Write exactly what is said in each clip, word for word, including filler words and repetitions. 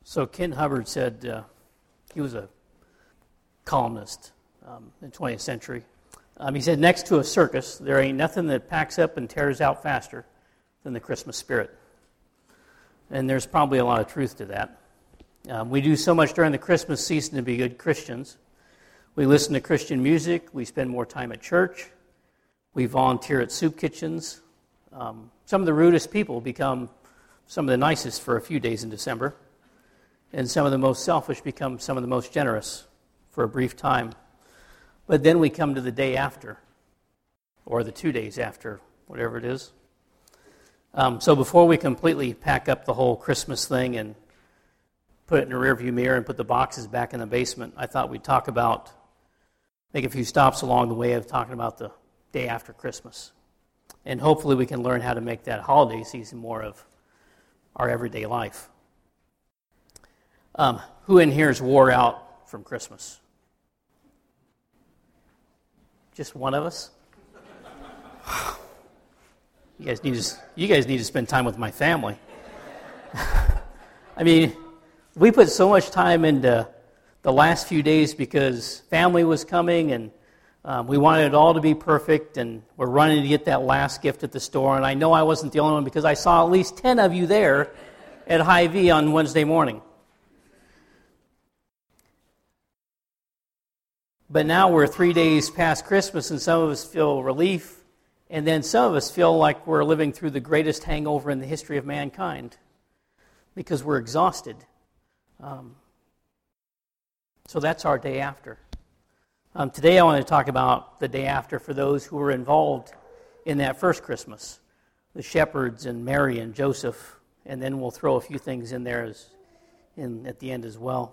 So Ken Hubbard said uh, he was a columnist um, in the twentieth century. Um, he said, next to a circus, there ain't nothing that packs up and tears out faster than the Christmas spirit. And there's probably a lot of truth to that. Um, we do so much during the Christmas season to be good Christians. We listen to Christian music. We spend more time at church. We volunteer at soup kitchens. Um, some of the rudest people become some of the nicest for a few days in December. And some of the most selfish become some of the most generous for a brief time. But then we come to the day after, or the two days after, whatever it is. Um, so before we completely pack up the whole Christmas thing and put it in a rearview mirror and put the boxes back in the basement, I thought we'd talk about, make a few stops along the way of talking about the day after Christmas. And hopefully we can learn how to make that holiday season more of our everyday life. Um, who in here is wore out from Christmas? Just one of us? You guys need to, you guys need to spend time with my family. I mean, we put so much time into the last few days because family was coming and um, we wanted it all to be perfect, and we're running to get that last gift at the store. And I know I wasn't the only one because I saw at least ten of you there at Hy-Vee on Wednesday morning. But now we're three days past Christmas, and some of us feel relief, and then some of us feel like we're living through the greatest hangover in the history of mankind because we're exhausted. Um, so that's our day after. Um, today I want to talk about the day after for those who were involved in that first Christmas, the shepherds and Mary and Joseph, and then we'll throw a few things in there as in at the end as well.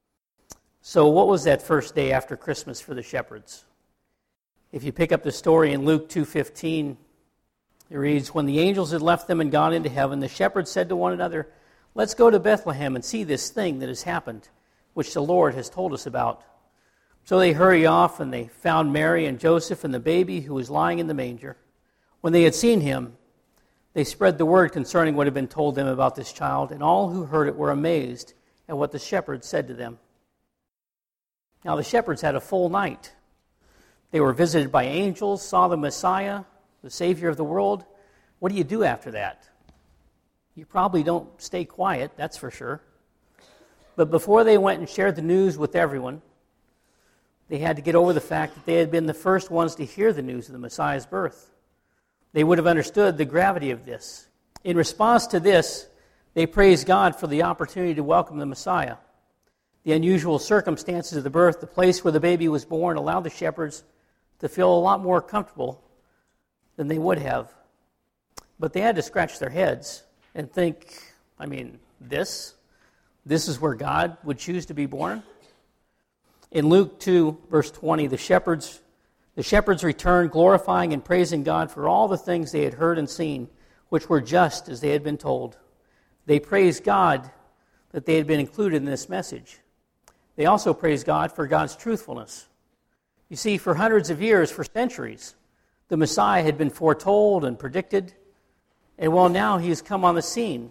So what was that first day after Christmas for the shepherds? If you pick up the story in Luke two fifteen, it reads, when the angels had left them and gone into heaven, the shepherds said to one another, let's go to Bethlehem and see this thing that has happened, which the Lord has told us about. So they hurry off, and they found Mary and Joseph and the baby who was lying in the manger. When they had seen him, they spread the word concerning what had been told them about this child, and all who heard it were amazed at what the shepherds said to them. Now the shepherds had a full night. They were visited by angels, saw the Messiah, the Savior of the world. What do you do after that? You probably don't stay quiet, that's for sure. But before they went and shared the news with everyone, they had to get over the fact that they had been the first ones to hear the news of the Messiah's birth. They would have understood the gravity of this. In response to this, they praised God for the opportunity to welcome the Messiah. The unusual circumstances of the birth, the place where the baby was born, allowed the shepherds to feel a lot more comfortable than they would have. But they had to scratch their heads and think, I mean, this? This is where God would choose to be born? In Luke two, verse twenty, the shepherds, the shepherds returned, glorifying and praising God for all the things they had heard and seen, which were just as they had been told. They praised God that they had been included in this message. They also praised God for God's truthfulness. You see, for hundreds of years, for centuries, the Messiah had been foretold and predicted, and well, now he has come on the scene.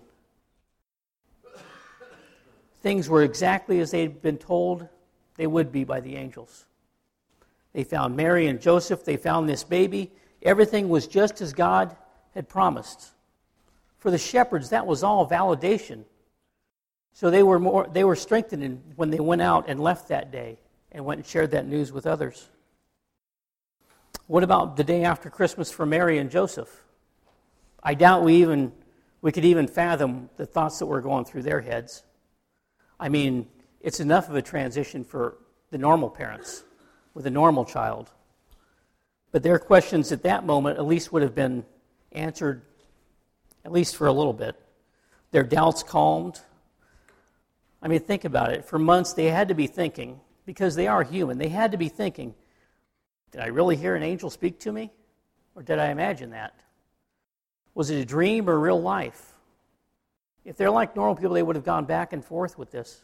Things were exactly as they had been told they would be by the angels. They found Mary and Joseph. They found this baby. Everything was just as God had promised. For the shepherds, that was all validation. So they were more they were strengthened when they went out and left that day and went and shared that news with others. What about the day after Christmas for Mary and Joseph? I doubt we even we could even fathom the thoughts that were going through their heads. I mean, it's enough of a transition for the normal parents with a normal child. But their questions at that moment at least would have been answered, at least for a little bit. Their doubts calmed. I mean, think about it. For months, they had to be thinking, because they are human, they had to be thinking, did I really hear an angel speak to me? Or did I imagine that? Was it a dream or real life? If they're like normal people, they would have gone back and forth with this.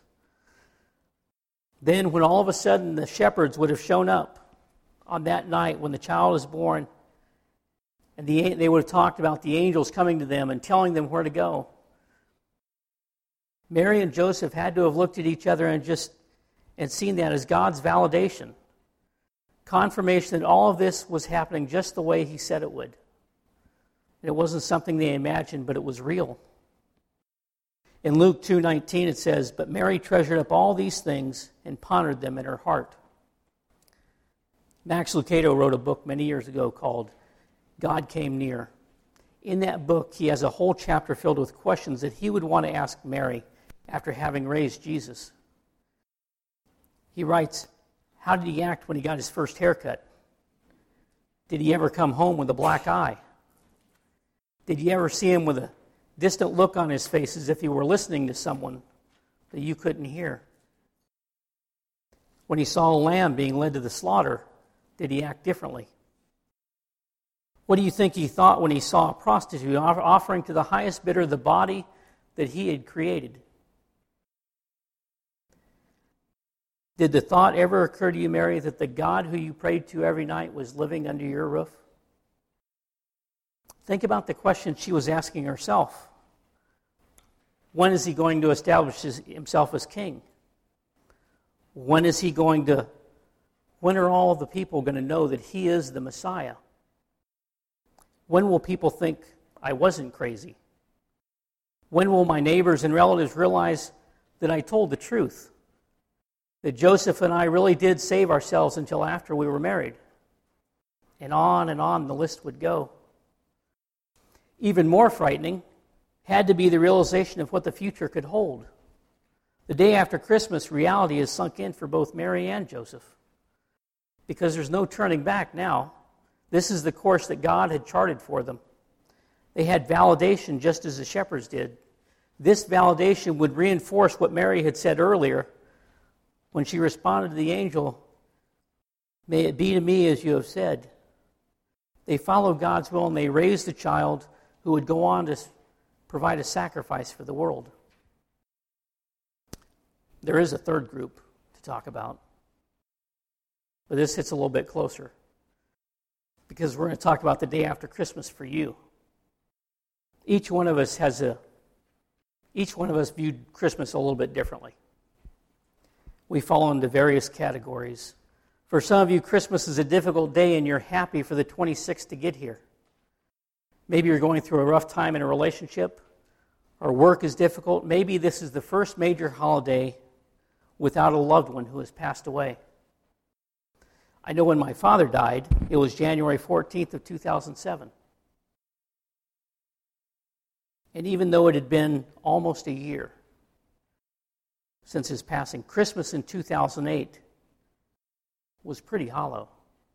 Then when all of a sudden the shepherds would have shown up on that night when the child is born, and the, they would have talked about the angels coming to them and telling them where to go. Mary and Joseph had to have looked at each other and just and seen that as God's validation, confirmation that all of this was happening just the way he said it would. And it wasn't something they imagined, but it was real. In Luke two nineteen it says, "But Mary treasured up all these things and pondered them in her heart." Max Lucado wrote a book many years ago called God Came Near. In that book, he has a whole chapter filled with questions that he would want to ask Mary after having raised Jesus. He writes, how did he act when he got his first haircut? Did he ever come home with a black eye? Did you ever see him with a distant look on his face as if he were listening to someone that you couldn't hear? When he saw a lamb being led to the slaughter, did he act differently? What do you think he thought when he saw a prostitute offering to the highest bidder the body that he had created? Did the thought ever occur to you, Mary, that the God who you prayed to every night was living under your roof? Think about the question she was asking herself. When is he going to establish his, himself as king? When is he going to, when are all the people going to know that he is the Messiah? When will people think I wasn't crazy? When will my neighbors and relatives realize that I told the truth? That Joseph and I really did save ourselves until after we were married? And on and on the list would go. Even more frightening had to be the realization of what the future could hold. The day after Christmas, reality has sunk in for both Mary and Joseph. Because there's no turning back now. This is the course that God had charted for them. They had validation just as the shepherds did. This validation would reinforce what Mary had said earlier when she responded to the angel, "May it be to me as you have said." They followed God's will and they raised the child who would go on to provide a sacrifice for the world. There is a third group to talk about, but this hits a little bit closer because we're going to talk about the day after Christmas for you. Each one of us has a, each one of us viewed Christmas a little bit differently. We fall into various categories. For some of you, Christmas is a difficult day and you're happy for the twenty-sixth to get here. Maybe you're going through a rough time in a relationship, or work is difficult. Maybe this is the first major holiday without a loved one who has passed away. I know when my father died, it was January fourteenth of two thousand seven. And even though it had been almost a year since his passing, Christmas in two thousand eight was pretty hollow.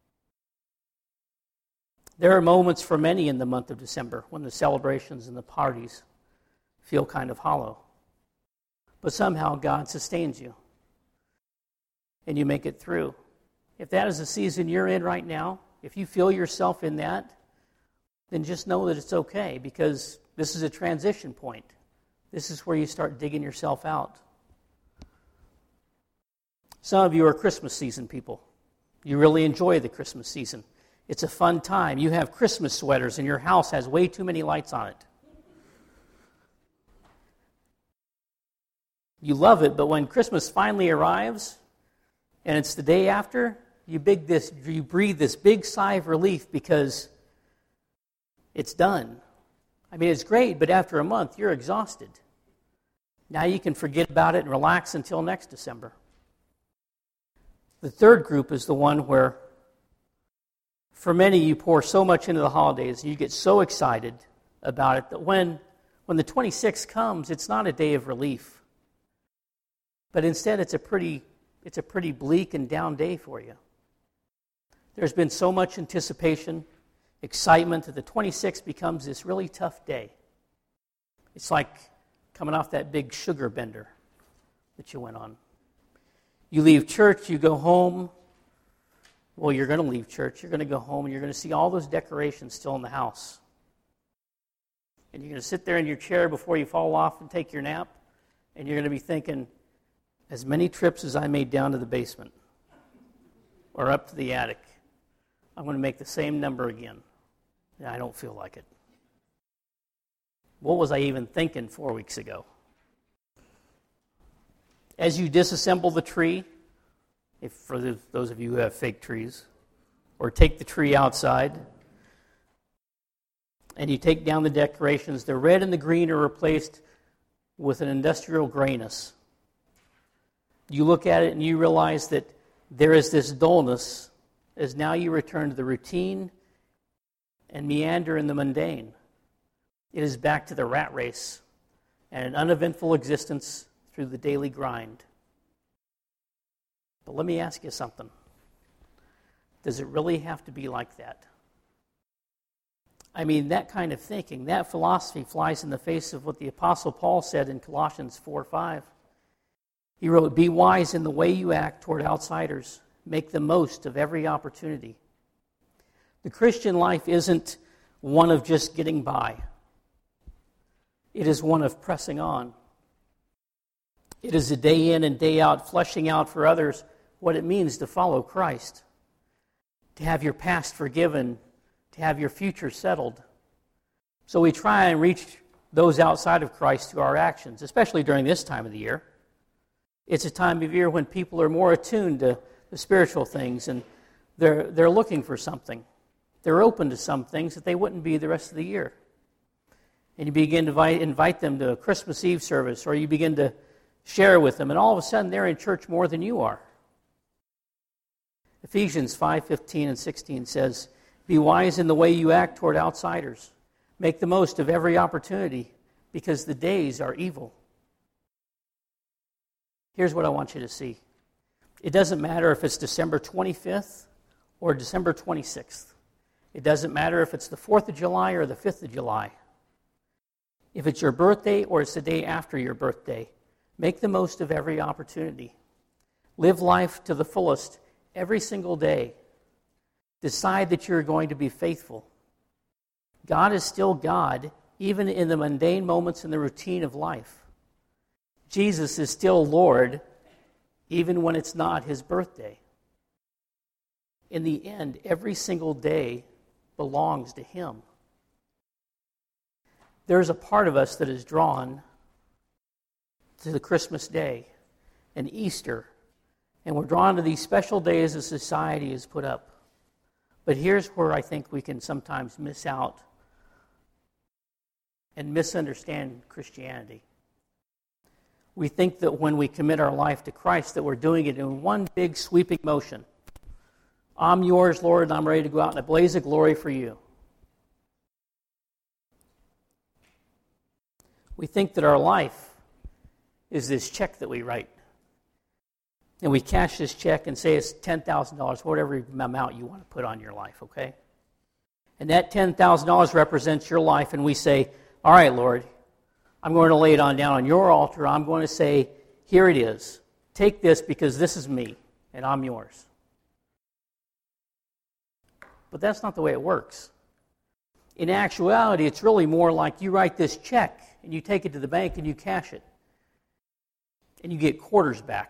There are moments for many in the month of December when the celebrations and the parties feel kind of hollow. But somehow God sustains you and you make it through. If that is the season you're in right now, if you feel yourself in that, then just know that it's okay, because this is a transition point. This is where you start digging yourself out. Some of you are Christmas season people. You really enjoy the Christmas season. It's a fun time. You have Christmas sweaters and your house has way too many lights on it. You love it, but when Christmas finally arrives and it's the day after, you big this you breathe this big sigh of relief because it's done. I mean, it's great, but after a month, you're exhausted. Now you can forget about it and relax until next December. The third group is the one where, for many, you pour so much into the holidays and you get so excited about it that when, when the twenty-sixth comes, it's not a day of relief. But instead, it's a pretty, it's a pretty bleak and down day for you. There's been so much anticipation, excitement, that the twenty-sixth becomes this really tough day. It's like coming off that big sugar bender that you went on. You leave church, you go home. Well, you're going to leave church. You're going to go home, and you're going to see all those decorations still in the house. And you're going to sit there in your chair before you fall off and take your nap, and you're going to be thinking, as many trips as I made down to the basement or up to the attic, I'm going to make the same number again. And I don't feel like it. What was I even thinking four weeks ago? As you disassemble the tree, if for the, those of you who have fake trees, or take the tree outside, and you take down the decorations, the red and the green are replaced with an industrial grayness. You look at it and you realize that there is this dullness as now you return to the routine and meander in the mundane. It is back to the rat race and an uneventful existence through the daily grind. But let me ask you something. Does it really have to be like that? I mean, that kind of thinking, that philosophy flies in the face of what the Apostle Paul said in Colossians four five. He wrote, "Be wise in the way you act toward outsiders. Make the most of every opportunity." The Christian life isn't one of just getting by. It is one of pressing on. It is a day in and day out fleshing out for others what it means to follow Christ, to have your past forgiven, to have your future settled. So we try and reach those outside of Christ through our actions, especially during this time of the year. It's a time of year when people are more attuned to the spiritual things, and they're, they're looking for something. They're open to some things that they wouldn't be the rest of the year. And you begin to invite, invite them to a Christmas Eve service, or you begin to share with them, and all of a sudden they're in church more than you are. Ephesians five fifteen and sixteen says, "Be wise in the way you act toward outsiders. Make the most of every opportunity, because the days are evil." Here's what I want you to see. It doesn't matter if it's December twenty-fifth or December twenty-sixth. It doesn't matter if it's the fourth of July or the fifth of July. If it's your birthday or it's the day after your birthday, make the most of every opportunity. Live life to the fullest every single day. Decide that you're going to be faithful. God is still God, even in the mundane moments in the routine of life. Jesus is still Lord, even when it's not his birthday. In the end, every single day belongs to him. There's a part of us that is drawn to the Christmas day and Easter, and we're drawn to these special days that society has put up. But here's where I think we can sometimes miss out and misunderstand Christianity. We think that when we commit our life to Christ that we're doing it in one big sweeping motion. I'm yours, Lord, and I'm ready to go out in a blaze of glory for you. We think that our life is this check that we write. And we cash this check and say it's ten thousand dollars, whatever amount you want to put on your life, okay? And that ten thousand dollars represents your life, and we say, all right, Lord, I'm going to lay it on down on your altar. I'm going to say, here it is. Take this because this is me, and I'm yours. But that's not the way it works. In actuality, it's really more like you write this check, and you take it to the bank, and you cash it. And you get quarters back.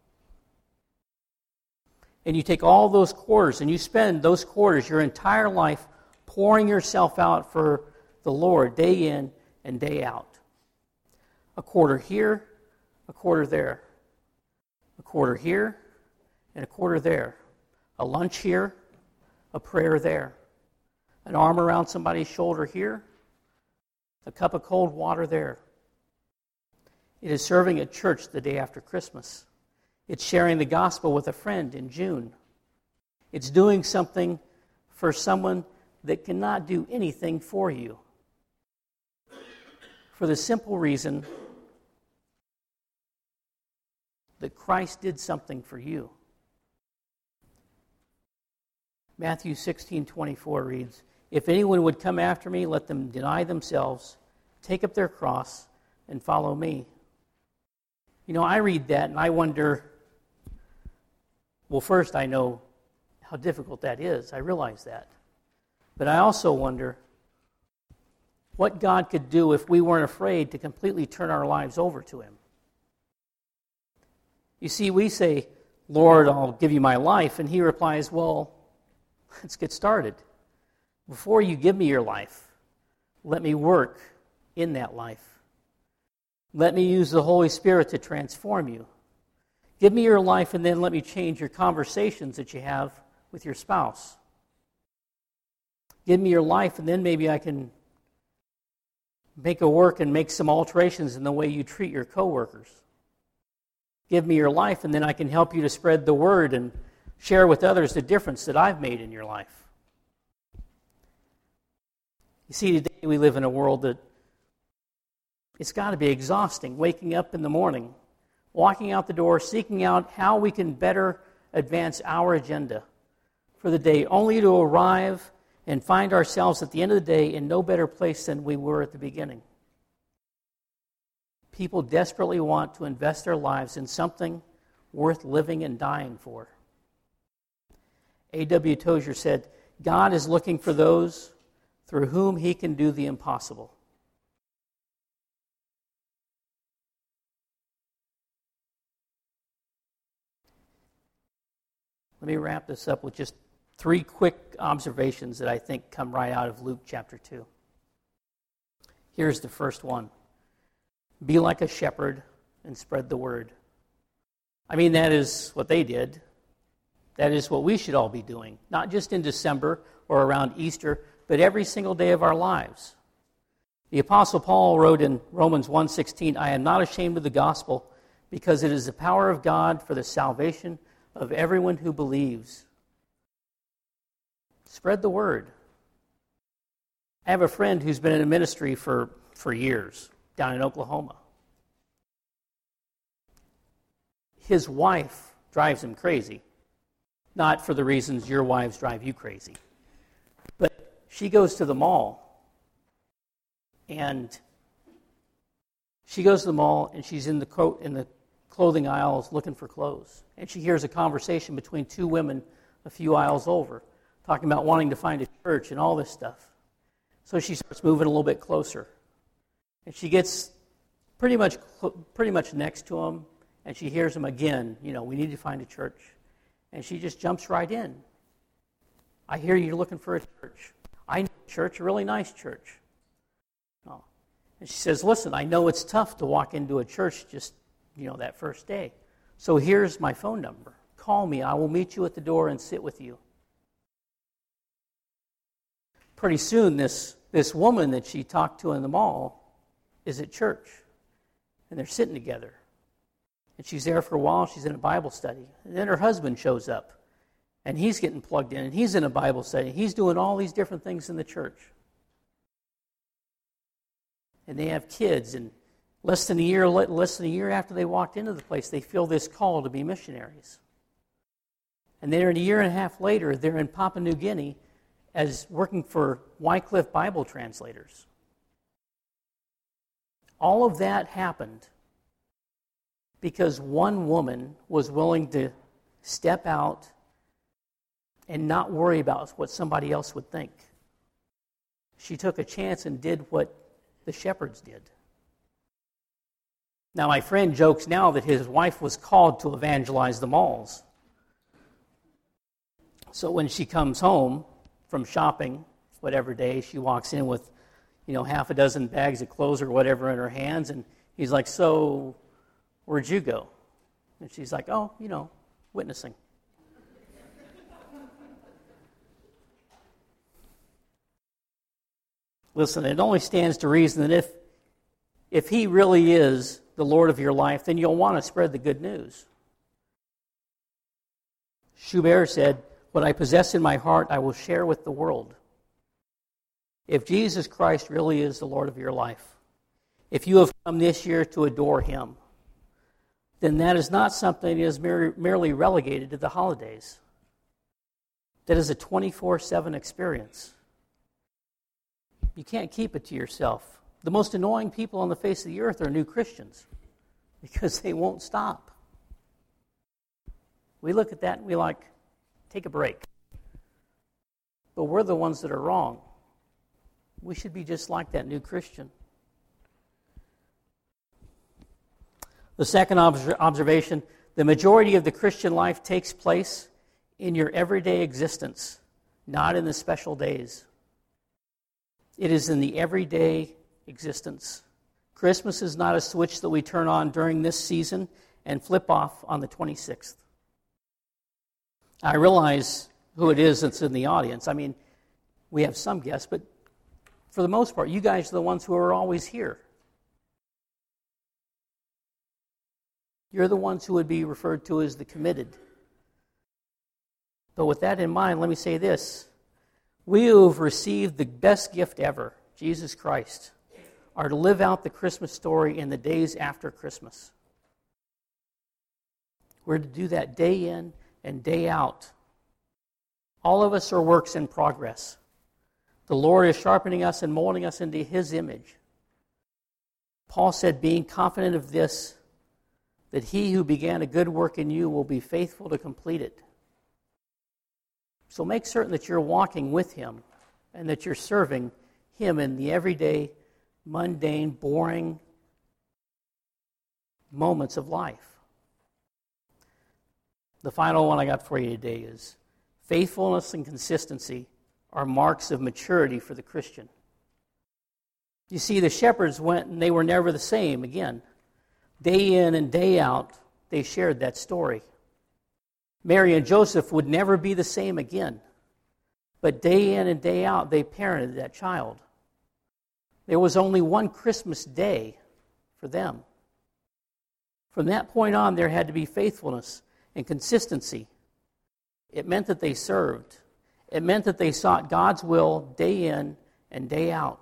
And you take all those quarters and you spend those quarters, your entire life, pouring yourself out for the Lord day in and day out. A quarter here, a quarter there. A quarter here, and a quarter there. A lunch here, a prayer there. An arm around somebody's shoulder here, a cup of cold water there. It is serving at church the day after Christmas. It's sharing the gospel with a friend in June. It's doing something for someone that cannot do anything for you. For the simple reason that Christ did something for you. Matthew sixteen twenty-four reads, "If anyone would come after me, let them deny themselves, take up their cross, and follow me." You know, I read that and I wonder, well, first I know how difficult that is. I realize that. But I also wonder what God could do if we weren't afraid to completely turn our lives over to him. You see, we say, Lord, I'll give you my life. And he replies, well, let's get started. Before you give me your life, let me work in that life. Let me use the Holy Spirit to transform you. Give me your life, and then let me change your conversations that you have with your spouse. Give me your life, and then maybe I can make it work and make some alterations in the way you treat your coworkers. Give me your life, and then I can help you to spread the word and share with others the difference that I've made in your life. You see, today we live in a world that it's got to be exhausting, waking up in the morning, walking out the door, seeking out how we can better advance our agenda for the day, only to arrive and find ourselves at the end of the day in no better place than we were at the beginning. People desperately want to invest their lives in something worth living and dying for. A W Tozer said, God is looking for those through whom he can do the impossible. Let me wrap this up with just three quick observations that I think come right out of Luke chapter two. Here's the first one. Be like a shepherd and spread the word. I mean, that is what they did. That is what we should all be doing, not just in December or around Easter, but every single day of our lives. The Apostle Paul wrote in Romans one sixteen, I am not ashamed of the gospel, because it is the power of God for the salvation of everyone who believes. Spread the word. I have a friend who's been in a ministry for, for years down in Oklahoma. His wife drives him crazy. Not for the reasons your wives drive you crazy. But she goes to the mall, and she goes to the mall, and she's in the coat in the clothing aisles looking for clothes. And she hears a conversation between two women a few aisles over, talking about wanting to find a church and all this stuff. So she starts moving a little bit closer. And she gets pretty much pretty much next to him, and she hears him again, you know, we need to find a church. And she just jumps right in. I hear you're looking for a church. I know a church, a really nice church. Oh. And she says, listen, I know it's tough to walk into a church just, you know, that first day. So here's my phone number. Call me. I will meet you at the door and sit with you. Pretty soon, this, this woman that she talked to in the mall is at church. And they're sitting together. And she's there for a while. She's in a Bible study. And then her husband shows up. And he's getting plugged in. And he's in a Bible study. He's doing all these different things in the church. And they have kids. And less than a year, less than a year after they walked into the place, they feel this call to be missionaries. And then a year and a half later, they're in Papua New Guinea as working for Wycliffe Bible translators. All of that happened because one woman was willing to step out and not worry about what somebody else would think. She took a chance and did what the shepherds did. Now, my friend jokes now that his wife was called to evangelize the malls. So when she comes home from shopping, whatever day, she walks in with, you know, half a dozen bags of clothes or whatever in her hands, and he's like, so, where'd you go? And she's like, oh, you know, witnessing. Listen, it only stands to reason that if, if he really is the Lord of your life, then you'll want to spread the good news. Schubert said, what I possess in my heart, I will share with the world. If Jesus Christ really is the Lord of your life, if you have come this year to adore him, then that is not something that is mere, merely relegated to the holidays. That is a twenty-four seven experience. You can't keep it to yourself. The most annoying people on the face of the earth are new Christians because they won't stop. We look at that and we like, take a break. But we're the ones that are wrong. We should be just like that new Christian. The second observation, the majority of the Christian life takes place in your everyday existence, not in the special days. It is in the everyday existence. Christmas is not a switch that we turn on during this season and flip off on the twenty-sixth. I realize who it is that's in the audience. I mean, we have some guests, but for the most part, you guys are the ones who are always here. You're the ones who would be referred to as the committed. But with that in mind, let me say this. We who have received the best gift ever, Jesus Christ, are to live out the Christmas story in the days after Christmas. We're to do that day in and day out. All of us are works in progress. The Lord is sharpening us and molding us into His image. Paul said, being confident of this, that He who began a good work in you will be faithful to complete it. So make certain that you're walking with Him and that you're serving Him in the everyday, mundane, boring moments of life. The final one I got for you today is faithfulness and consistency are marks of maturity for the Christian. You see, the shepherds went and they were never the same again. Day in and day out, they shared that story. Mary and Joseph would never be the same again. But day in and day out, they parented that child. There was only one Christmas day for them. From that point on, there had to be faithfulness and consistency. It meant that they served. It meant that they sought God's will day in and day out.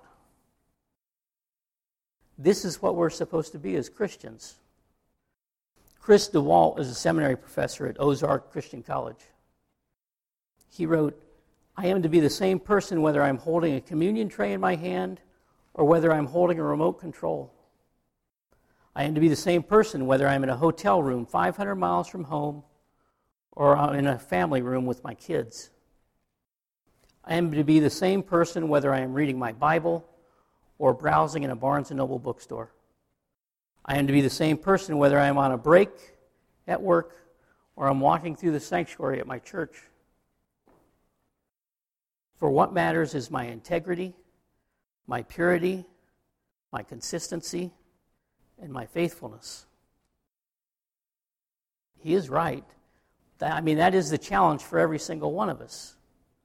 This is what we're supposed to be as Christians. Chris DeWalt is a seminary professor at Ozark Christian College. He wrote, I am to be the same person whether I'm holding a communion tray in my hand or whether I'm holding a remote control. I am to be the same person whether I'm in a hotel room five hundred miles from home or I'm in a family room with my kids. I am to be the same person whether I am reading my Bible or browsing in a Barnes and Noble bookstore. I am to be the same person whether I am on a break at work or I'm walking through the sanctuary at my church. For what matters is my integrity, my purity, my consistency, and my faithfulness. He is right. I mean, that is the challenge for every single one of us.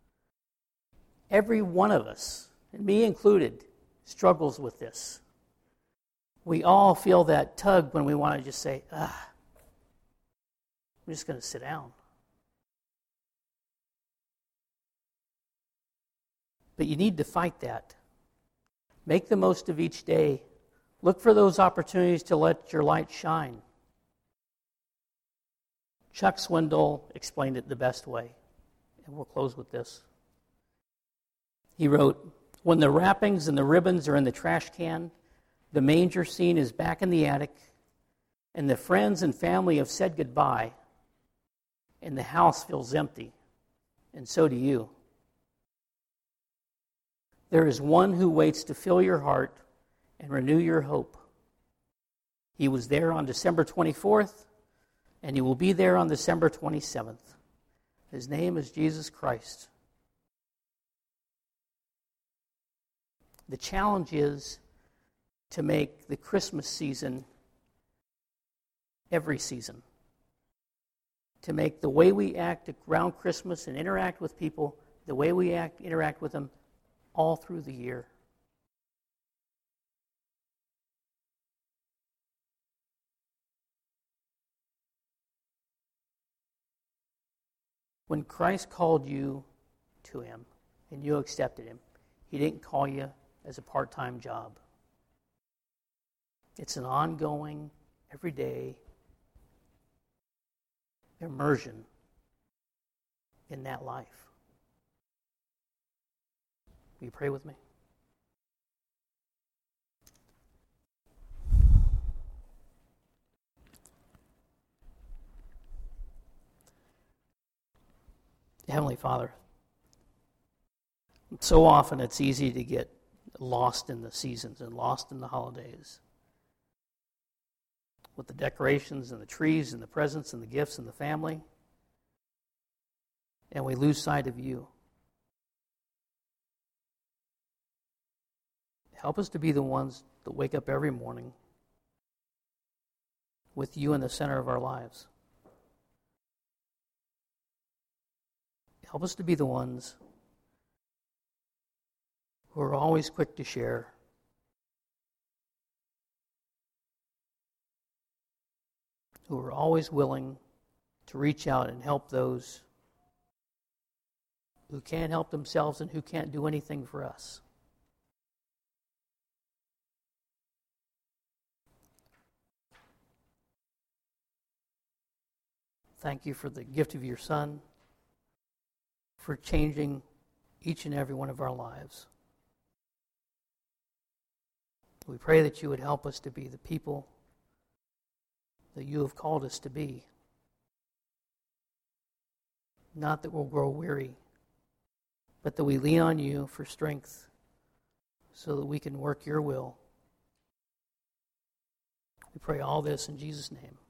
Every one of us, and me included, struggles with this. We all feel that tug when we want to just say, ah, I'm just going to sit down. But you need to fight that. Make the most of each day. Look for those opportunities to let your light shine. Chuck Swindoll explained it the best way, and we'll close with this. He wrote, when the wrappings and the ribbons are in the trash can, the manger scene is back in the attic, and the friends and family have said goodbye, and the house feels empty, and so do you. There is one who waits to fill your heart and renew your hope. He was there on December twenty-fourth, and he will be there on December twenty-seventh. His name is Jesus Christ. The challenge is to make the Christmas season every season. To make the way we act around Christmas and interact with people, the way we act, interact with them all through the year. When Christ called you to Him and you accepted Him, He didn't call you as a part-time job. It's an ongoing, everyday immersion in that life. Will you pray with me? Heavenly Father, so often it's easy to get lost in the seasons and lost in the holidays. With the decorations and the trees and the presents and the gifts and the family. And we lose sight of you. Help us to be the ones that wake up every morning with you in the center of our lives. Help us to be the ones who are always quick to share, who are always willing to reach out and help those who can't help themselves and who can't do anything for us. Thank you for the gift of your Son, for changing each and every one of our lives. We pray that you would help us to be the people that you have called us to be. Not that we'll grow weary, but that we lean on you for strength so that we can work your will. We pray all this in Jesus' name.